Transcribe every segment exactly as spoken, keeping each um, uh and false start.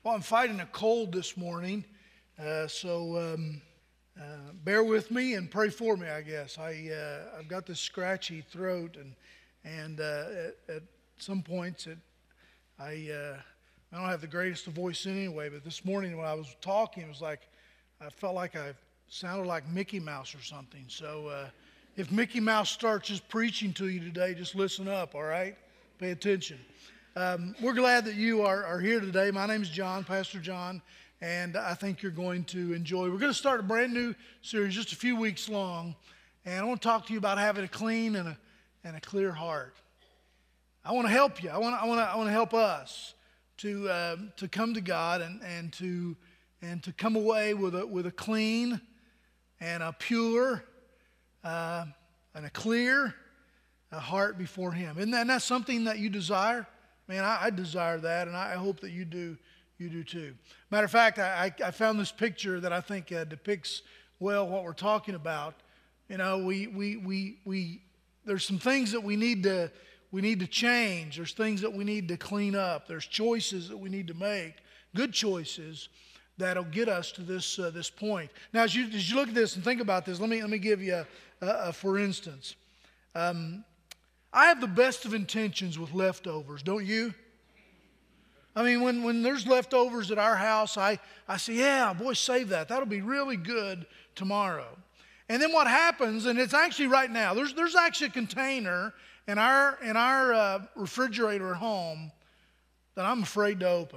Well, I'm fighting a cold this morning, uh, so um, uh, bear with me and pray for me, I guess. I, uh, I've got this scratchy throat, and and uh, at, at some points it, I, uh, I don't have the greatest of voice anyway, but this morning when I was talking, it was like I felt like I sounded like Mickey Mouse or something. So uh, if Mickey Mouse starts just preaching to you today, just listen up, all right? Pay attention. Um, we're glad that you are, are here today. My name is John, Pastor John, and I think you're going to enjoy. We're going to start a brand new series, just a few weeks long, and I want to talk to you about having a clean and a and a clear heart. I want to help you. I want to, I want to, I want to help us to um, to come to God and and to and to come away with a with a clean and a pure uh, and a clear a heart before Him. Isn't that, isn't that something that you desire? Man, I, I desire that, and I hope that you do. You do too. Matter of fact, I, I found this picture that I think uh, depicts well what we're talking about. You know, we we we we. There's some things that we need to we need to change. There's things that we need to clean up. There's choices that we need to make. Good choices that'll get us to this uh, this point. Now, as you as you look at this and think about this, let me let me give you a, a, a for instance. Um, I have the best of intentions with leftovers, don't you? I mean, when, when there's leftovers at our house, I, I say, yeah, boy, save that. That'll be really good tomorrow. And then what happens, and it's actually right now, there's, there's actually a container in our, in our uh, refrigerator at home that I'm afraid to open.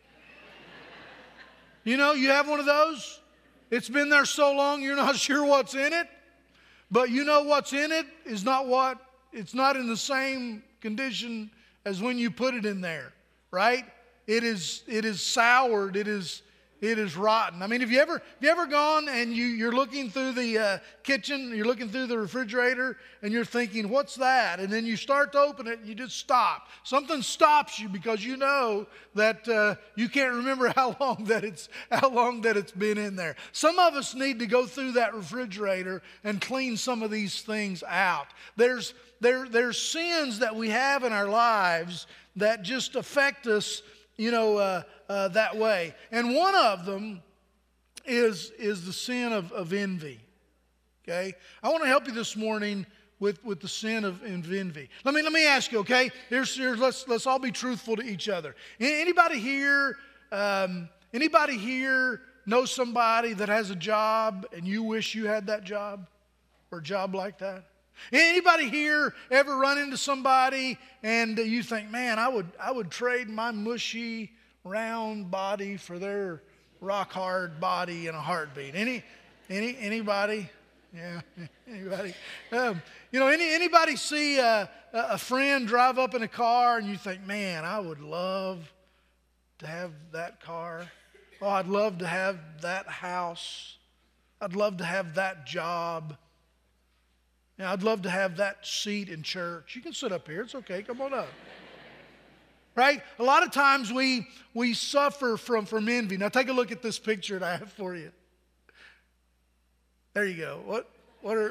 You know, you have one of those? It's been there so long, you're not sure what's in it. But you know what's in it is not what It's not in the same condition as when you put it in there, right? It is it is soured. It is it is rotten. I mean, have you ever have you ever gone and you you're looking through the uh, kitchen, you're looking through the refrigerator, and you're thinking, "What's that?" And then you start to open it, and you just stop. Something stops you because you know that uh, you can't remember how long that it's how long that it's been in there. Some of us need to go through that refrigerator and clean some of these things out. There's There, there's sins that we have in our lives that just affect us, you know, uh, uh, that way. And one of them is, is the sin of, of envy, okay? I want to help you this morning with, with the sin of, of envy. Let me, let me ask you, okay? Here's, here's, let's, let's all be truthful to each other. Anybody here, um, anybody here know somebody that has a job and you wish you had that job or a job like that? Anybody here ever run into somebody and you think, man, I would I would trade my mushy, round body for their rock hard body in a heartbeat? Any, any, anybody? Yeah, anybody? Um, you know, any anybody see a, a friend drive up in a car and you think, man, I would love to have that car. Oh, I'd love to have that house. I'd love to have that job. Now, I'd love to have that seat in church. You can sit up here. It's okay. Come on up. Right? A lot of times we we suffer from, from envy. Now, take a look at this picture that I have for you. There you go. What what are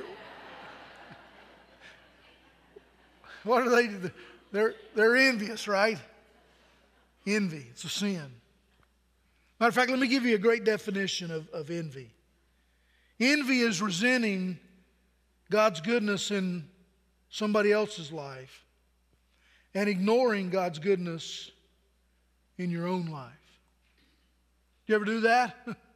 what are they? They're they're envious, right? Envy. It's a sin. Matter of fact, let me give you a great definition of, of envy. Envy is resenting God's goodness in somebody else's life and ignoring God's goodness in your own life. Do you ever do that?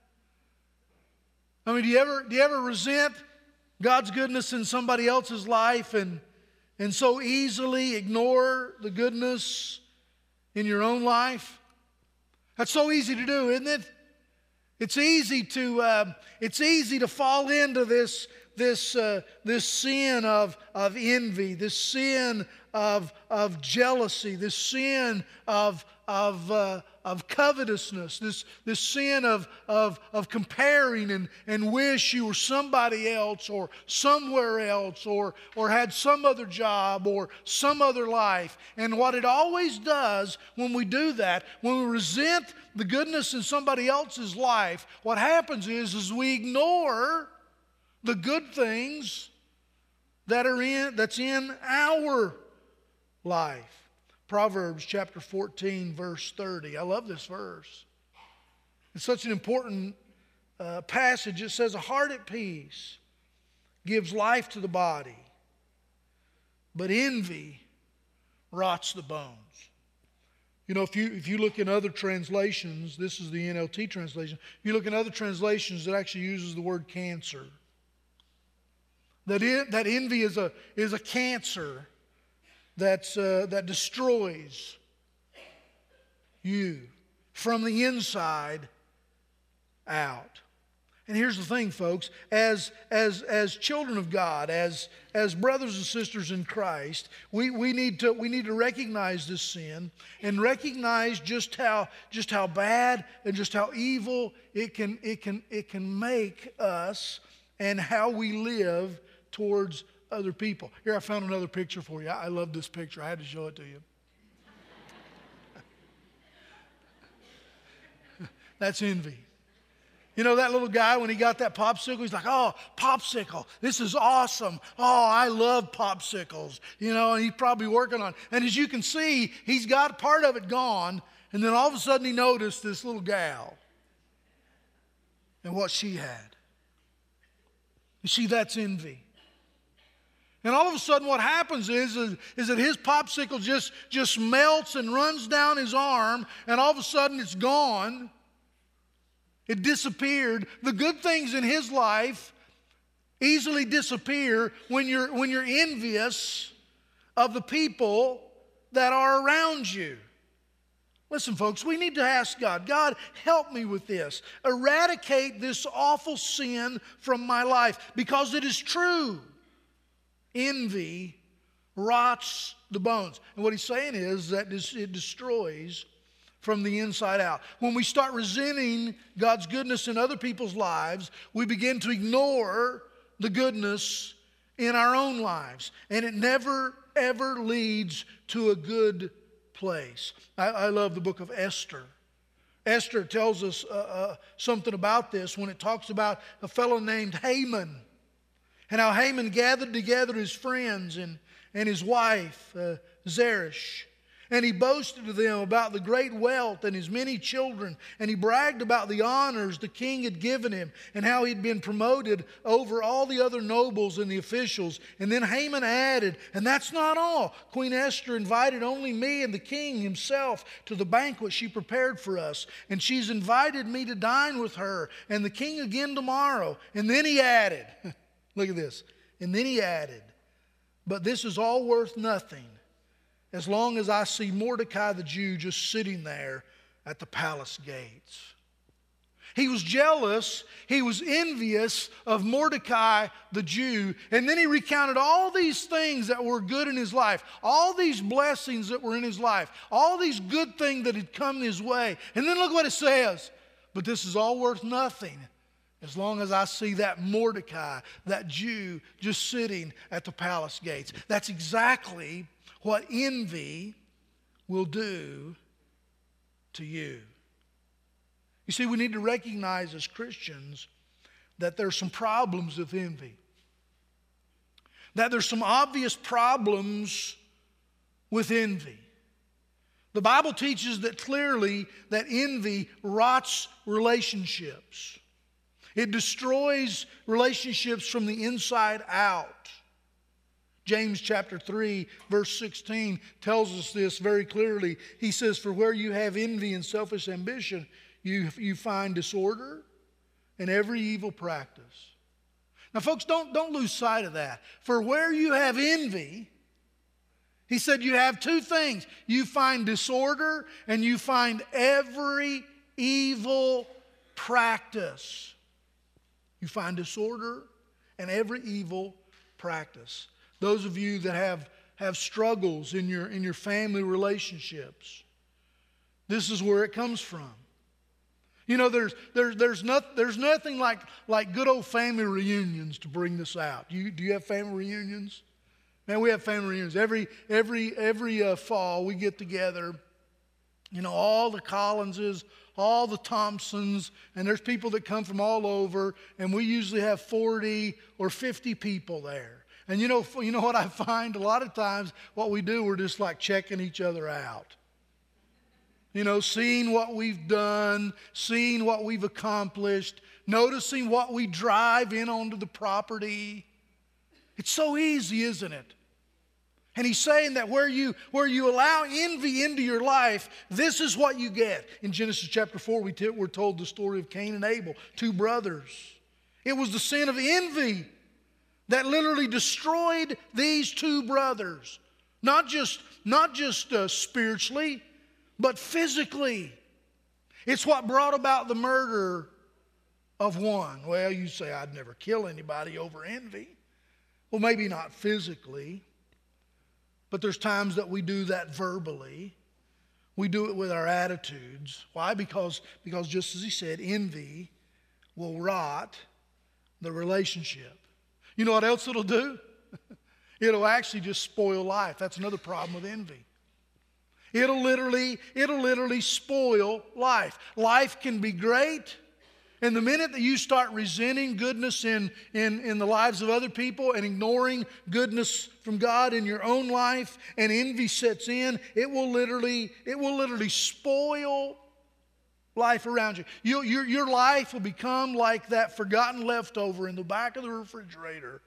I mean, do you ever do you ever resent God's goodness in somebody else's life and and so easily ignore the goodness in your own life? That's so easy to do, isn't it? It's easy to uh, it's easy to fall into this. This, uh, this sin of, of envy, this sin of, of jealousy, this sin of, of, uh, of covetousness, this, this sin of, of, of comparing and, and wish you were somebody else or somewhere else or, or had some other job or some other life. And what it always does when we do that, when we resent the goodness in somebody else's life, what happens is, is we ignore the good things that are in that's in our life. Proverbs chapter fourteen, verse thirty. I love this verse. It's such an important uh, passage. It says, a heart at peace gives life to the body, but envy rots the bones. You know, if you, if you look in other translations, this is the N L T translation, if you look in other translations, it actually uses the word cancer. That, it, that envy is a, is a cancer that's, uh, that destroys you from the inside out. And here's the thing, folks, as, as, as children of God, as, as brothers and sisters in Christ, we, we, need to, we need to recognize this sin and recognize just how, just how bad and just how evil it can, it can, it can make us and how we live towards other people. Here, I found another picture for you. I, I love this picture. I had to show it to you. That's envy. You know that little guy, when he got that popsicle, he's like, oh, popsicle, this is awesome. Oh, I love popsicles. You know, and he's probably working on it. And as you can see, he's got part of it gone. And then all of a sudden he noticed this little gal and what she had. You see, that's envy. And all of a sudden what happens is, is, is that his popsicle just, just melts and runs down his arm, and all of a sudden it's gone. It disappeared. The good things in his life easily disappear when you're, when you're envious of the people that are around you. Listen, folks, we need to ask God, God, help me with this. Eradicate this awful sin from my life, because it is true. Envy rots the bones. And what he's saying is that it destroys from the inside out. When we start resenting God's goodness in other people's lives, we begin to ignore the goodness in our own lives. And it never, ever leads to a good place. I, I love the book of Esther. Esther tells us uh, uh, something about this when it talks about a fellow named Haman, and how Haman gathered together his friends and, and his wife, uh, Zeresh. And he boasted to them about the great wealth and his many children. And he bragged about the honors the king had given him and how he'd been promoted over all the other nobles and the officials. And then Haman added, and that's not all. Queen Esther invited only me and the king himself to the banquet she prepared for us. And she's invited me to dine with her and the king again tomorrow. And then he added, look at this. And then he added, but this is all worth nothing as long as I see Mordecai the Jew just sitting there at the palace gates. He was jealous, he was envious of Mordecai the Jew, and then he recounted all these things that were good in his life, all these blessings that were in his life, all these good things that had come his way. And then look what it says, but this is all worth nothing as long as I see that Mordecai, that Jew, just sitting at the palace gates. That's exactly what envy will do to you. You see, we need to recognize as Christians that there's some problems with envy. That there's some obvious problems with envy. The Bible teaches that clearly that envy rots relationships. It destroys relationships from the inside out. James chapter three, verse sixteen tells us this very clearly. He says, for where you have envy and selfish ambition, you, you find disorder and every evil practice. Now, folks, don't, don't lose sight of that. For where you have envy, he said you have two things. You find disorder and you find every evil practice. You find disorder and every evil practice. Those of you that have, have struggles in your, in your family relationships, this is where it comes from. You know, there's, there's, there's, not, there's nothing like, like good old family reunions to bring this out. Do you, do you have family reunions? Man, we have family reunions. Every, every, every uh, fall we get together, you know, all the Collinses, all the Thompsons, and there's people that come from all over, and we usually have forty or fifty people there. And you know, you know what I find? A lot of times what we do, we're just like checking each other out. You know, seeing what we've done, seeing what we've accomplished, noticing what we drive in onto the property. It's so easy, isn't it? And he's saying that where you, where you allow envy into your life, this is what you get. In Genesis chapter four, we t- we're told the story of Cain and Abel, two brothers. It was the sin of envy that literally destroyed these two brothers. Not just, not just uh, spiritually, but physically. It's what brought about the murder of one. Well, you say, I'd never kill anybody over envy. Well, maybe not physically, but there's times that we do that verbally. We do it with our attitudes. Why? Because, because just as he said, envy will rot the relationship. You know what else it'll do? It'll actually just spoil life. That's another problem with envy. It'll literally, it'll literally spoil life. Life can be great, and the minute that you start resenting goodness in, in, in the lives of other people and ignoring goodness from God in your own life, and envy sets in, it will literally, it will literally spoil life around you. you your, your life will become like that forgotten leftover in the back of the refrigerator.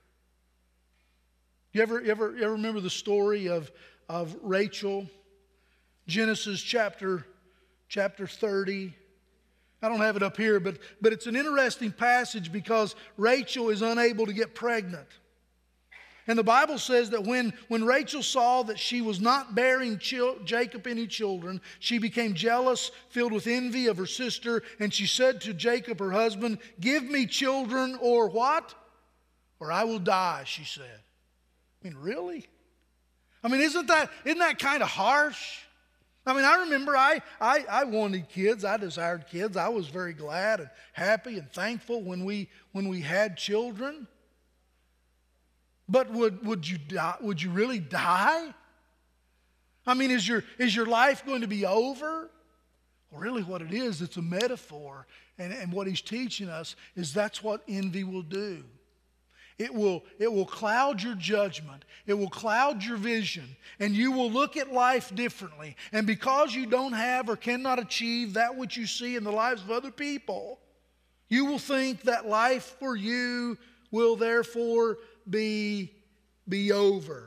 You ever, you ever, you ever remember the story of, of Rachel? Genesis chapter, chapter thirty. I don't have it up here, but, but it's an interesting passage because Rachel is unable to get pregnant. And the Bible says that when, when Rachel saw that she was not bearing chil- Jacob any children, she became jealous, filled with envy of her sister, and she said to Jacob, her husband, "Give me children, or what? Or I will die," she said. I mean, really? I mean, isn't that, isn't that kind of harsh? I mean, I remember I, I, I wanted kids. I desired kids. I was very glad and happy and thankful when we, when we had children. But would, would, you die, would you really die? I mean, is your, is your life going to be over? Well, really what it is, it's a metaphor. And, and what he's teaching us is that's what envy will do. It will, it will cloud your judgment. It will cloud your vision. And you will look at life differently. And because you don't have or cannot achieve that which you see in the lives of other people, you will think that life for you will therefore be, be over.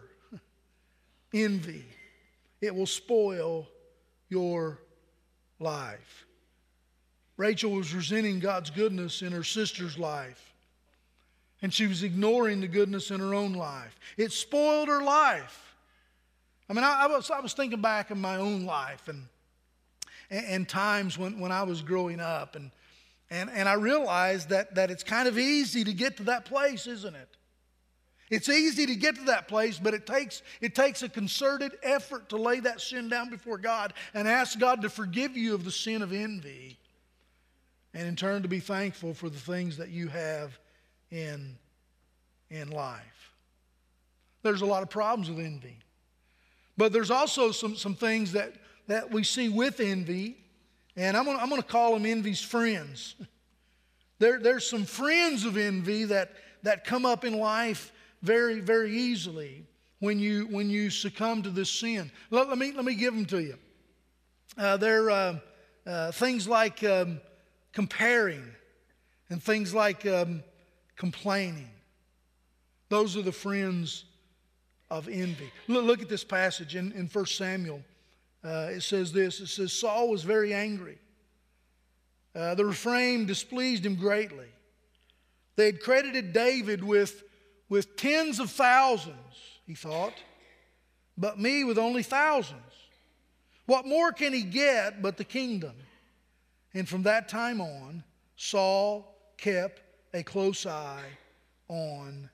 Envy. It will spoil your life. Rachel was resenting God's goodness in her sister's life. And she was ignoring the goodness in her own life. It spoiled her life. I mean, I, I, was, I was thinking back in my own life and, and, and times when, when I was growing up. And, and, and I realized that, that it's kind of easy to get to that place, isn't it? It's easy to get to that place, but it takes, it takes a concerted effort to lay that sin down before God and ask God to forgive you of the sin of envy. And in turn to be thankful for the things that you have in, in life. There's a lot of problems with envy. But there's also some, some things that, that we see with envy, and I'm going I'm to call them envy's friends. There, there's some friends of envy that, that come up in life very, very easily when you, when you succumb to this sin. Let, let, me, let me give them to you. Uh, they're uh, uh, things like um, comparing and things like um, complaining. Those are the friends of envy. Look, look at this passage in, in First Samuel. Uh, it says this. It says, Saul was very angry. Uh, the refrain displeased him greatly. They had credited David with, with tens of thousands, he thought, but me with only thousands. What more can he get but the kingdom? And from that time on, Saul kept a close eye on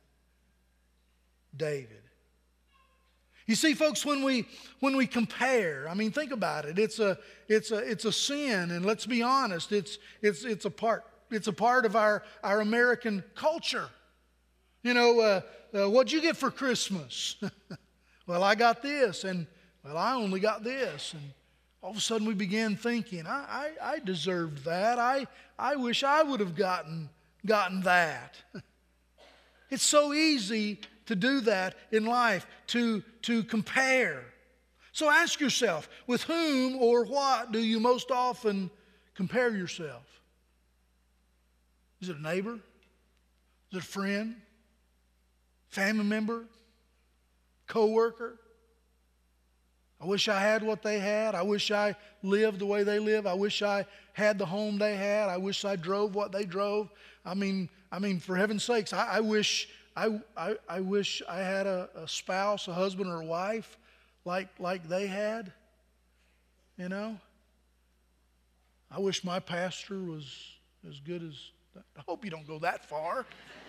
David. You see, folks, when we when we compare, I mean, think about it. It's a it's a it's a sin, and let's be honest, it's it's it's a part it's a part of our our American culture. You know, uh, uh, what'd you get for Christmas? Well, I got this, and well, I only got this, and all of a sudden we began thinking, I I, I deserved that. I I wish I would have gotten. gotten that. It's so easy to do that in life, to, to compare, So ask yourself, with whom or what do you most often compare yourself? Is it a neighbor? Is it a friend? Family member? Co-worker? I wish I had what they had. I wish I lived the way they live. I wish I had the home they had. I wish I drove what they drove. I mean, I mean, for heaven's sakes, I, I wish I, I, I wish I had a, a spouse, a husband, or a wife like like they had. You know, I wish my pastor was as good as. I hope you don't go that far.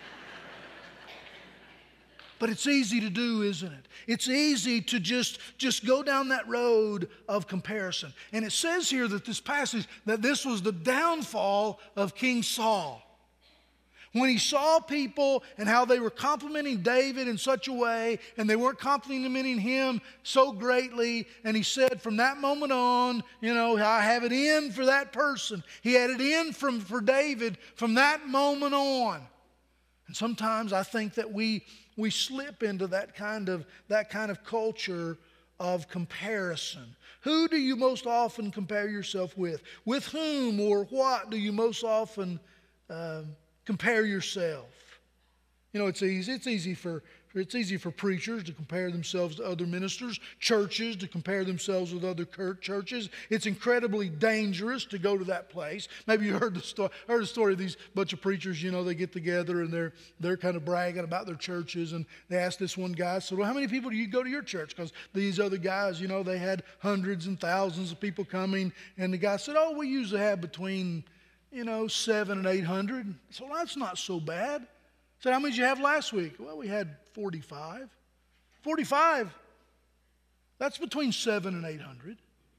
But it's easy to do, isn't it? It's easy to just, just go down that road of comparison. And it says here that this passage, that this was the downfall of King Saul. When he saw people and how they were complimenting David in such a way, and they weren't complimenting him so greatly, and he said from that moment on, you know, I have it in for that person. He had it in from, for David from that moment on. And sometimes I think that we we slip into that kind of that kind of culture of comparison. Who do you most often compare yourself with? With whom or what do you most often uh, compare yourself? You know, it's easy. It's easy for it's easy for preachers to compare themselves to other ministers, churches to compare themselves with other churches. It's incredibly dangerous to go to that place. Maybe you heard the story. Heard the story of these bunch of preachers. You know, they get together and they're they're kind of bragging about their churches. And they asked this one guy, "So, well, how many people do you go to your church?" Because these other guys, you know, they had hundreds and thousands of people coming. And the guy said, "Oh, we usually have between, you know, seven and eight hundred." So well, that's not so bad. I said, "How many did you have last week?" "Well, we had forty-five. forty-five. That's between seven and eight hundred.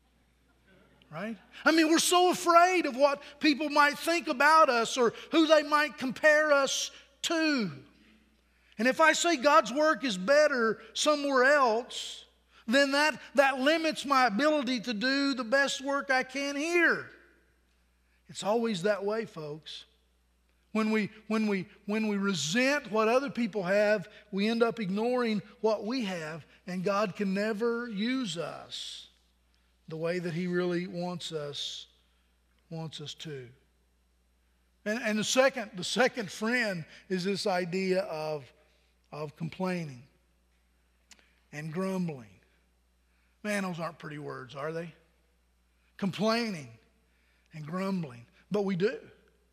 Right? I mean, we're so afraid of what people might think about us or who they might compare us to. And if I say God's work is better somewhere else, then that, that limits my ability to do the best work I can here. It's always that way, folks. When we, when we, when we resent what other people have, we end up ignoring what we have, and God can never use us the way that He really wants us, wants us to. And, and the second, the second friend is this idea of, of complaining and grumbling. Man, those aren't pretty words, are they? Complaining and grumbling. But we do.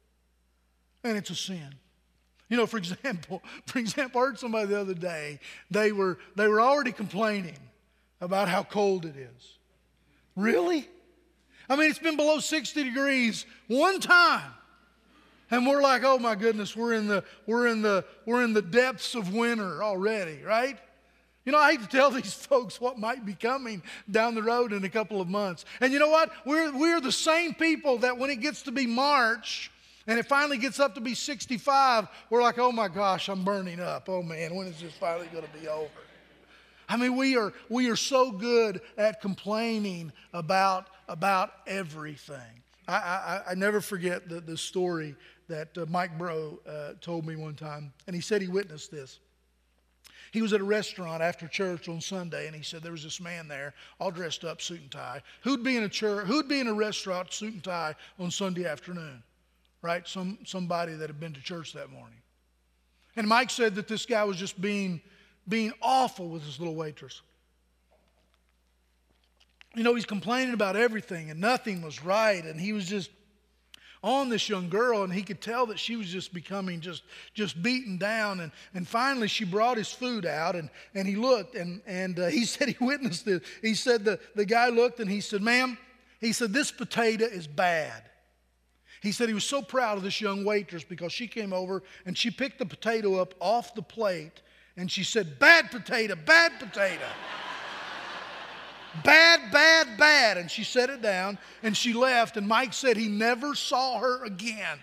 And it's a sin. You know, for example, for example, I heard somebody the other day, they were, they were already complaining about how cold it is. Really? I mean, it's been below sixty degrees one time. And we're like, oh my goodness, we're in the, we're in the, we're in the depths of winter already, right? You know, I hate to tell these folks what might be coming down the road in a couple of months. And you know what? We're, we're the same people that when it gets to be March, and it finally gets up to be sixty-five, we're like, oh my gosh, I'm burning up. Oh man, when is this finally going to be over? I mean, we are we are so good at complaining about, about everything. I, I, I never forget the, the story that uh, Mike Bro uh, told me one time, and he said he witnessed this. He was at a restaurant after church on Sunday, and he said there was this man there, all dressed up, suit and tie. Who'd be in a church? Who'd be in a restaurant, suit and tie, on Sunday afternoon? Right? Some somebody that had been to church that morning. And Mike said that this guy was just being, being awful with his little waitress. You know, he's complaining about everything and nothing was right. And he was just on this young girl, and he could tell that she was just becoming just, just beaten down. And, and finally she brought his food out, and, and he looked, and, and uh, he said he witnessed it. He said the, the guy looked and he said, "Ma'am," he said, "this potato is bad." He said he was so proud of this young waitress because she came over and she picked the potato up off the plate and she said, "Bad potato, bad potato." Bad, bad, bad. And she set it down and she left, and Mike said he never saw her again.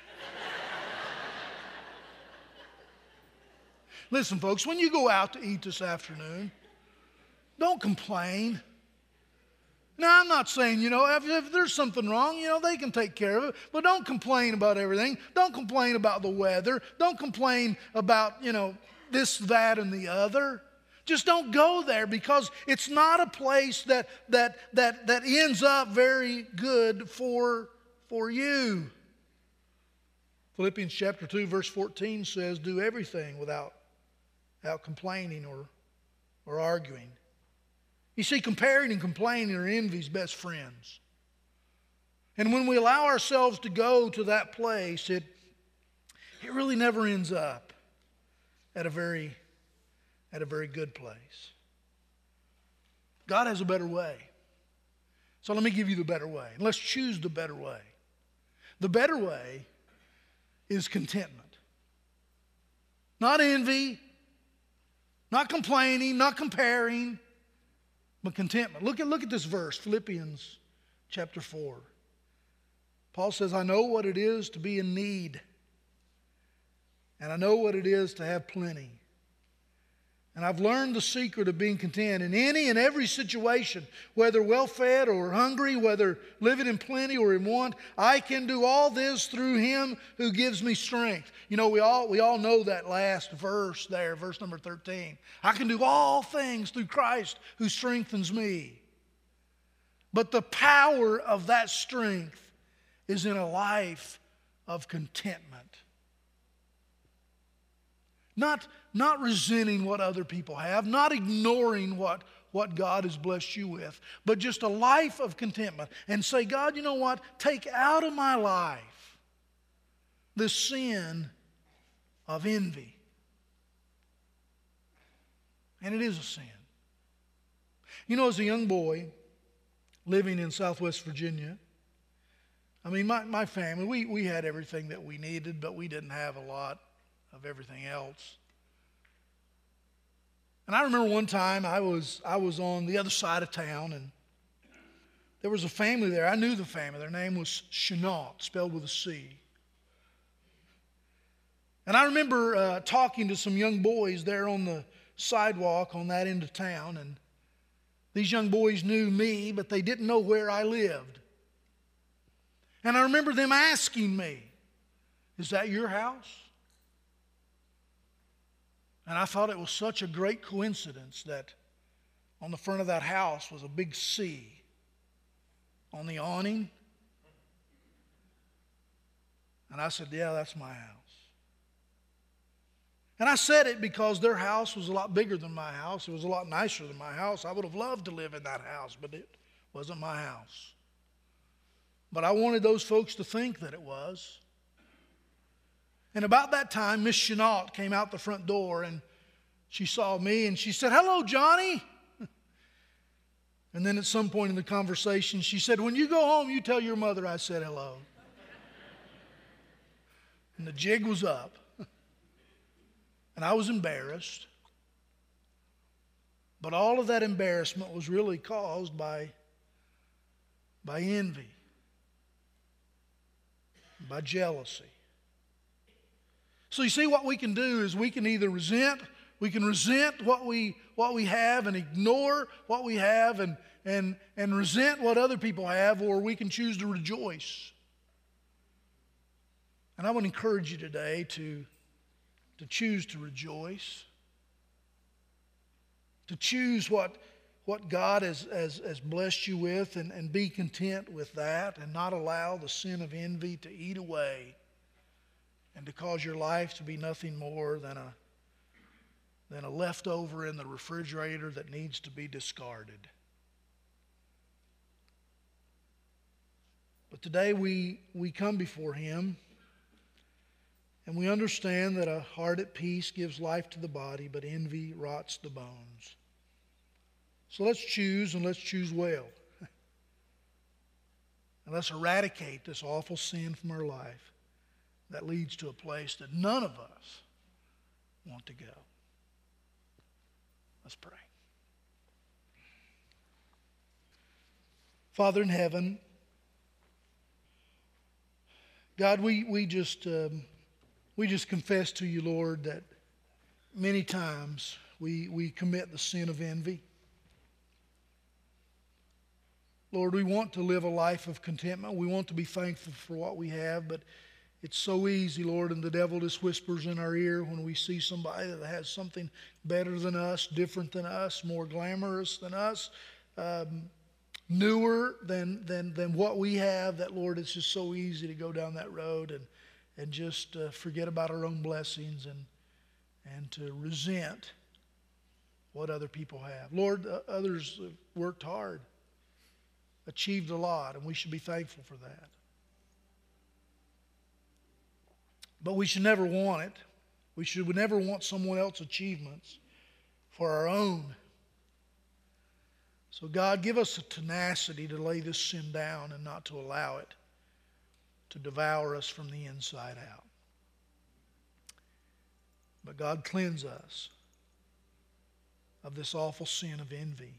Listen, folks, when you go out to eat this afternoon, don't complain. Now, I'm not saying, you know, if, if there's something wrong, you know, they can take care of it. But don't complain about everything. Don't complain about the weather. Don't complain about, you know, this, that, and the other. Just don't go there, because it's not a place that, that, that, that ends up very good for, for you. Philippians chapter two verse fourteen says, do everything without, without complaining or, or arguing. You see, comparing and complaining are envy's best friends. And when we allow ourselves to go to that place, it, it really never ends up at a very at a very good place. God has a better way. So let me give you the better way. And let's choose the better way. The better way is contentment. Not envy, not complaining, not comparing, but contentment. Look at, look at this verse, Philippians chapter four. Paul says, I know what it is to be in need, and I know what it is to have plenty. And I've learned the secret of being content in any and every situation, whether well-fed or hungry, whether living in plenty or in want. I can do all this through Him who gives me strength. You know, we all, we all know that last verse there, verse number thirteen. I can do all things through Christ who strengthens me. But the power of that strength is in a life of contentment. Not, not resenting what other people have, not ignoring what, what God has blessed you with, but just a life of contentment. And say, God, you know what? Take out of my life this sin of envy. And it is a sin. You know, as a young boy living in Southwest Virginia, I mean, my, my family, we, we had everything that we needed, but we didn't have a lot of everything else. And I remember one time I was I was on the other side of town, and there was a family there. I knew the family. Their name was Chenault, spelled with a C. And I remember uh, talking to some young boys there on the sidewalk on that end of town, and these young boys knew me, but they didn't know where I lived. And I remember them asking me, is that your house? And I thought it was such a great coincidence that on the front of that house was a big C on the awning. And I said, yeah, that's my house. And I said it because their house was a lot bigger than my house. It was a lot nicer than my house. I would have loved to live in that house, but it wasn't my house. But I wanted those folks to think that it was. And about that time, Miss Chenault came out the front door, and she saw me, and she said, hello, Johnny. And then at some point in the conversation, she said, when you go home, you tell your mother I said hello. And the jig was up. And I was embarrassed. But all of that embarrassment was really caused by, by envy, by jealousy. So you see, what we can do is we can either resent, we can resent what we what we have and ignore what we have and and and resent what other people have, or we can choose to rejoice. And I would encourage you today to, to choose to rejoice, to choose what, what God has, has, has blessed you with, and, and be content with that, and not allow the sin of envy to eat away and to cause your life to be nothing more than a, than a leftover in the refrigerator that needs to be discarded. But today we, we come before Him, and we understand that a heart at peace gives life to the body, but envy rots the bones. So let's choose, and let's choose well. And let's eradicate this awful sin from our life that leads to a place that none of us want to go. Let's pray. Father in heaven, God, we, we just um, we just confess to you, Lord, that many times we, we commit the sin of envy. Lord, we want to live a life of contentment. We want to be thankful for what we have, but It's so easy, Lord, and the devil just whispers in our ear when we see somebody that has something better than us, different than us, more glamorous than us, um, newer than, than, than what we have, that, Lord, it's just so easy to go down that road and, and just uh, forget about our own blessings and, and to resent what other people have. Lord, uh, others have worked hard, achieved a lot, and we should be thankful for that. But we should never want it. We should never want someone else's achievements for our own. So God, give us a tenacity to lay this sin down and not to allow it to devour us from the inside out. But God, cleanse us of this awful sin of envy.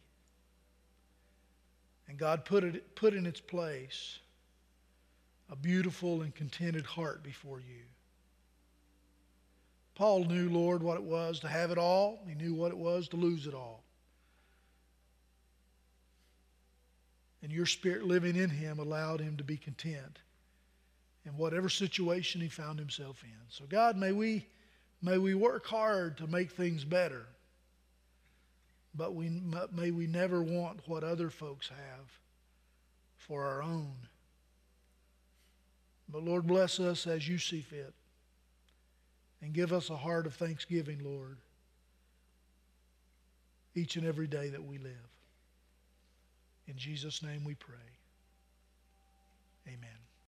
And God, put it put in its place a beautiful and contented heart before you. Paul knew, Lord, what it was to have it all. He knew what it was to lose it all. And your Spirit living in him allowed him to be content in whatever situation he found himself in. So God, may we, may we work hard to make things better. But we, may we never want what other folks have for our own. But Lord, bless us as you see fit. And give us a heart of thanksgiving, Lord, each and every day that we live. In Jesus' name we pray. Amen.